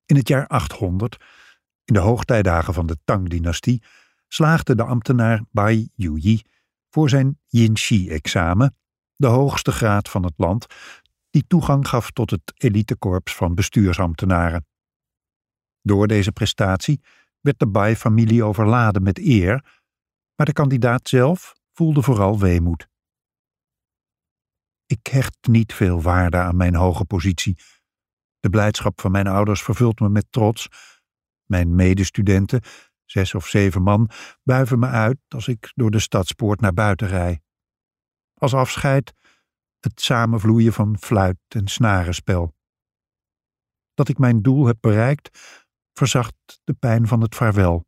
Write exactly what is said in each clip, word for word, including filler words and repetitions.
In het jaar achthonderd, in de hoogtijdagen van de Tang-dynastie, slaagde de ambtenaar Bai Yuyi voor zijn Yinshi-examen, de hoogste graad van het land, die toegang gaf tot het elitekorps van bestuursambtenaren. Door deze prestatie werd de Bai-familie overladen met eer, maar de kandidaat zelf voelde vooral weemoed. Ik hecht niet veel waarde aan mijn hoge positie. De blijdschap van mijn ouders vervult me met trots. Mijn medestudenten, zes of zeven man, buiven me uit als ik door de stadspoort naar buiten rijd. Als afscheid het samenvloeien van fluit- en snarenspel. Dat ik mijn doel heb bereikt, verzacht de pijn van het vaarwel.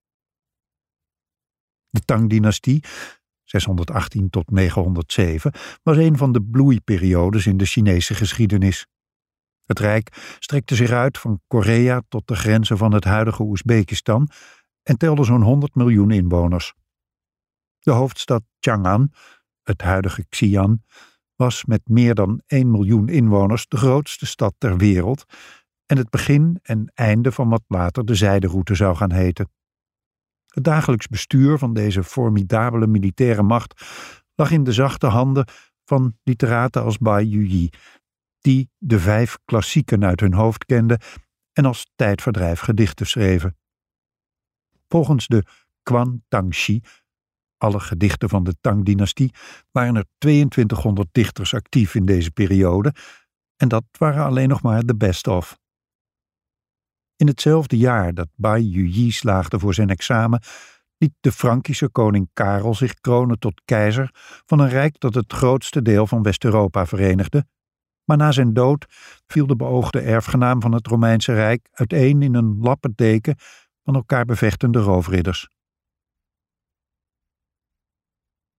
De Tang-dynastie, zeshonderdachttien tot negenhonderdzeven, was een van de bloeiperiodes in de Chinese geschiedenis. Het rijk strekte zich uit van Korea tot de grenzen van het huidige Oezbekistan en telde zo'n honderd miljoen inwoners. De hoofdstad Chang'an, het huidige Xi'an, was met meer dan één miljoen inwoners de grootste stad ter wereld en het begin en einde van wat later de zijderoute zou gaan heten. Het dagelijks bestuur van deze formidabele militaire macht lag in de zachte handen van literaten als Bai Yuyi, die de vijf klassieken uit hun hoofd kenden en als tijdverdrijf gedichten schreven. Volgens de Quan Tangxi, alle gedichten van de Tang-dynastie, waren er tweeëntwintighonderd dichters actief in deze periode, en dat waren alleen nog maar de best of. In hetzelfde jaar dat Bai Yuyi slaagde voor zijn examen, liet de Frankische koning Karel zich kronen tot keizer van een rijk dat het grootste deel van West-Europa verenigde, maar na zijn dood viel de beoogde erfgenaam van het Romeinse Rijk uiteen in een lappendeken van elkaar bevechtende roofridders.